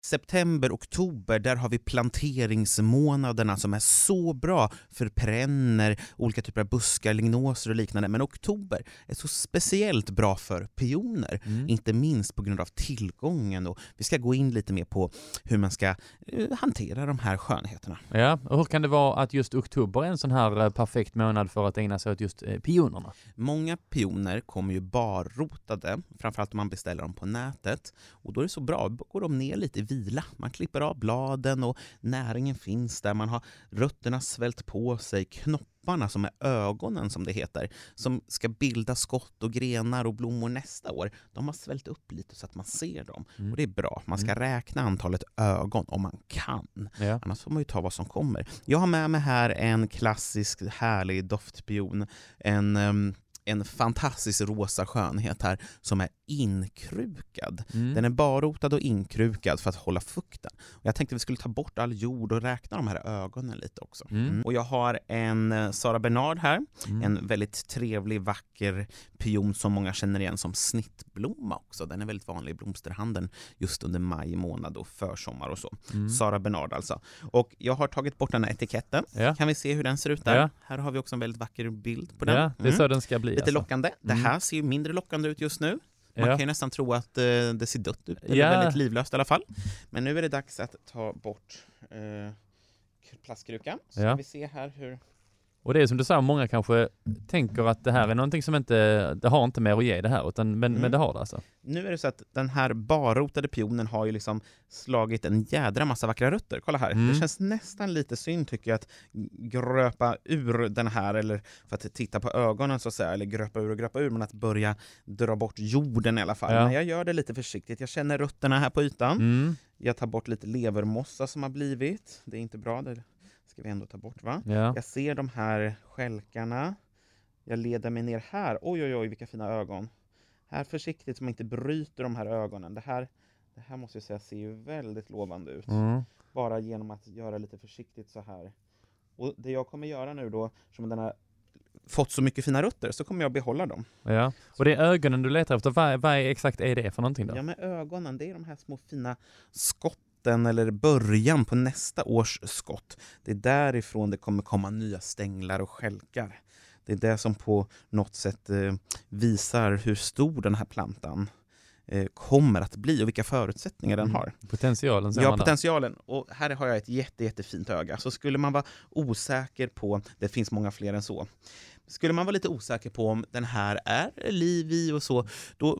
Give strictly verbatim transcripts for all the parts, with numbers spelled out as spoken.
September, oktober, där har vi planteringsmånaderna som är så bra för perenner, olika typer av buskar, lignoser och liknande. Men oktober är så speciellt bra för pioner, mm. inte minst på grund av tillgången. Och vi ska gå in lite mer på hur man ska uh, hantera de här skönheterna. Ja, och hur kan det vara att just oktober är en sån här uh, perfekt månad för att ägna sig åt just uh, pionerna? Många pioner kommer ju barrotade, framförallt om man beställer dem på nätet. Och då är det så bra, då går de ner lite i vila. Man klipper av bladen och näringen finns där. Man har rötterna svält på sig, knopparna som är ögonen som det heter, som ska bilda skott och grenar och blommor nästa år. De har svällt upp lite så att man ser dem. Mm. Och det är bra. Man ska mm. räkna antalet ögon om man kan. Ja. Annars får man ju ta vad som kommer. Jag har med mig här en klassisk härlig doftpion. En... Um, en fantastisk rosa skönhet här som är inkrukad. Mm. Den är barrotad och inkrukad för att hålla fukten. Och jag tänkte att vi skulle ta bort all jord och räkna de här ögonen lite också. Mm. Mm. Och jag har en Sara Bernard här. Mm. En väldigt trevlig, vacker pion som många känner igen som snittblomma också. Den är väldigt vanlig i blomsterhandeln just under maj månad och försommar och så. Mm. Sara Bernard alltså. Och jag har tagit bort den här etiketten. Ja. Kan vi se hur den ser ut där? Ja. Här har vi också en väldigt vacker bild på den. Ja, det är så mm. den ska bli. Lite alltså. lockande. Det här ser ju mindre lockande ut just nu. Man ja. kan ju nästan tro att uh, det ser dött ut. Eller ja. väldigt livlöst i alla fall. Men nu är det dags att ta bort uh, plastkrukan. Så ja. vi se här hur... Och det är som du sa, många kanske tänker att det här är någonting som inte, det har inte mer att ge det här, utan, men, mm. men det har det alltså. Nu är det så att den här barrotade pionen har ju liksom slagit en jädra massa vackra rötter. Kolla här, mm. det känns nästan lite synd tycker jag att gröpa ur den här, eller för att titta på ögonen så att säga, eller gröpa ur och gröpa ur, men att börja dra bort jorden i alla fall. Ja. Men jag gör det lite försiktigt, jag känner rötterna här på ytan. Mm. Jag tar bort lite levermossa som har blivit, det är inte bra, det ska vi ändå ta bort va? Ja. Jag ser de här skälkarna. Jag leder mig ner här. Oj oj oj vilka fina ögon. Här försiktigt så man inte bryter de här ögonen. Det här, det här måste jag säga ser ju väldigt lovande ut. Mm. Bara genom att göra lite försiktigt så här. Och det jag kommer göra nu då, som den har fått så mycket fina rötter, så kommer jag behålla dem. Ja. Och det är ögonen du letar efter. Vad, vad är exakt är det för någonting då? Ja, med ögonen, det är de här små fina skott eller början på nästa års skott. Det är därifrån det kommer komma nya stänglar och skälkar. Det är det som på något sätt eh, visar hur stor den här plantan eh, kommer att bli och vilka förutsättningar den har. Potentialen. Ja, potentialen. Och här har jag ett jätte, jättefint öga. Så skulle man vara osäker på, det finns många fler än så. Skulle man vara lite osäker på om den här är liv i och så, då,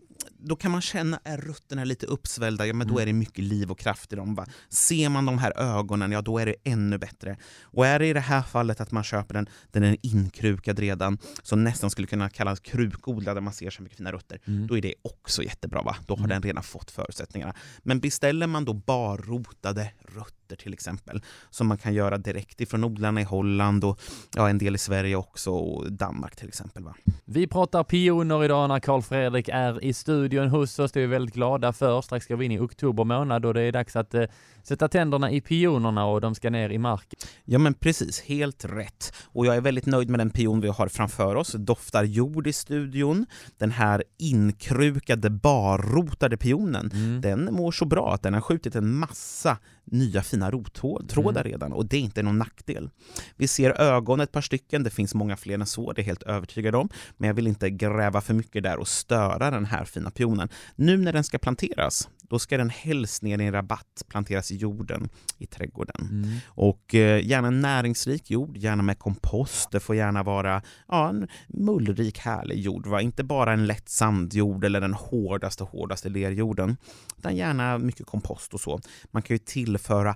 då kan man känna är rötterna lite uppsvällda, ja men då är det mycket liv och kraft i dem va. Ser man de här ögonen, ja då är det ännu bättre. Och är det i det här fallet att man köper den, den är inkrukad redan, som nästan skulle kunna kallas krukodlad där man ser så mycket fina rötter, mm. då är det också jättebra va. Då har mm. den redan fått förutsättningarna. Men beställer man då barrotade rötter till exempel, som man kan göra direkt ifrån odlarna i Holland och ja, en del i Sverige också och Danmark till exempel va. Vi pratar pioner idag när Carl Fredrik är i studion hos oss. Det är vi väldigt glada för. Strax ska vi in i oktober månad och det är dags att eh, sätta tänderna i pionerna och de ska ner i marken. Ja men precis, helt rätt. Och jag är väldigt nöjd med den pion vi har framför oss. Doftar jord i studion. Den här inkrukade barrotade pionen, mm. den mår så bra att den har skjutit en massa nya fina rottrådar mm. redan och det är inte någon nackdel. Vi ser ögon ett par stycken, det finns många fler än så, det är helt övertygad om, men jag vill inte gräva för mycket där och störa den här fina pionen. Nu när den ska planteras, då ska den helst ner i en rabatt planteras i jorden i trädgården. Mm. Och eh, gärna en näringsrik jord, gärna med kompost. Det får gärna vara ja, en mullrik härlig jord. Va? Inte bara en lätt sandjord eller den hårdaste hårdaste lerjorden. Utan gärna mycket kompost och så. Man kan ju tillföra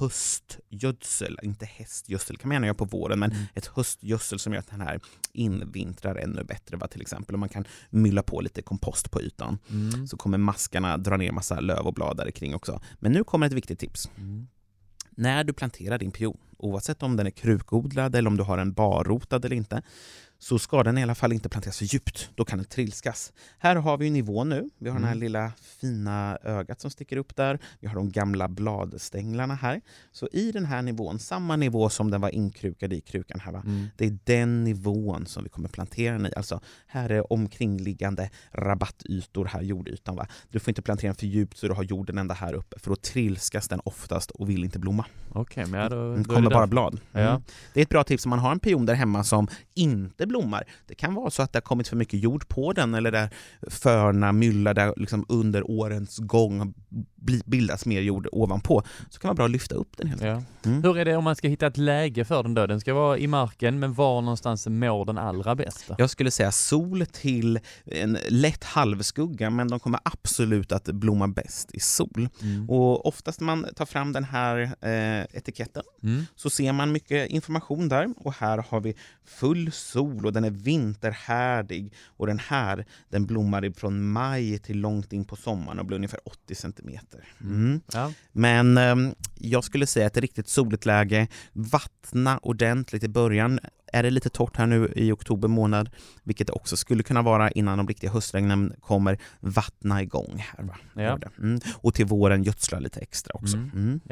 höstgödsel, inte hästgödsel kan man gärna göra på våren, men mm. ett höstgödsel som gör att den här invintrar ännu bättre va, till exempel. Och man kan mylla på lite kompost på ytan. Mm. Så kommer maskarna dra ner massa löv och blad där kring också. Men nu kommer ett viktigt tips. Mm. När du planterar din pion, oavsett om den är krukodlad eller om du har en barrotad eller inte, så ska den i alla fall inte planteras för djupt. Då kan den trilskas. Här har vi ju nivå nu. Vi har mm. den här lilla fina ögat som sticker upp där. Vi har de gamla bladstänglarna här. Så i den här nivån, samma nivå som den var inkrukad i krukan här, va? Mm. Det är den nivån som vi kommer plantera den i. Alltså här är omkringliggande rabattytor här, jordytan, va? Du får inte plantera den för djupt så du har jorden ända här uppe, för då trilskas den oftast och vill inte blomma. Okej, men ja, då, då kommer bara blad. Mm. Ja. Det är ett bra tips om man har en pion där hemma som inte blommar. Det kan vara så att det har kommit för mycket jord på den, eller där förna myllar där liksom under årens gång bildas mer jord ovanpå, så kan det vara bra att lyfta upp den helt ja. mm. Hur är det om man ska hitta ett läge för den då? Den ska vara i marken, men var någonstans mår den allra bäst? Jag skulle säga sol till en lätt halvskugga, men de kommer absolut att blomma bäst i sol. Mm. Och oftast när man tar fram den här eh, etiketten mm. så ser man mycket information där, och här har vi full sol och den är vinterhärdig, och den här den blommar från maj till långt in på sommaren och blir ungefär åttio centimeter. Mm. Ja. Men eh, jag skulle säga att ett riktigt soligt läge, vattna ordentligt i början. Är det lite torrt här nu i oktober månad, vilket det också skulle kunna vara innan de riktiga höstregnen kommer, vattna igång här, va? Ja. Mm. Och till våren gödsla lite extra också. Mm. Mm.